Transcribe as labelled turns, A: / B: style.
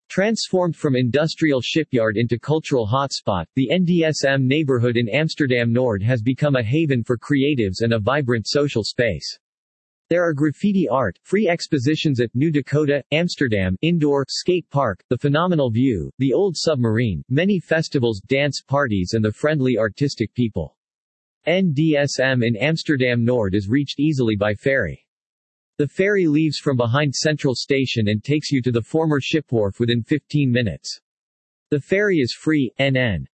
A: Transformed from industrial shipyard into cultural hotspot, the NDSM neighborhood in Amsterdam Noord has become a haven for creatives and a vibrant social space. There are graffiti art, free expositions at New Dakota, Amsterdam, indoor skate park, the Phenomenal View, the Old Submarine, many festivals, dance parties and the friendly artistic people. NDSM in Amsterdam Noord is reached easily by ferry. The ferry leaves from behind Central Station and takes you to the former ship wharf within 15 minutes. The ferry is free, NN.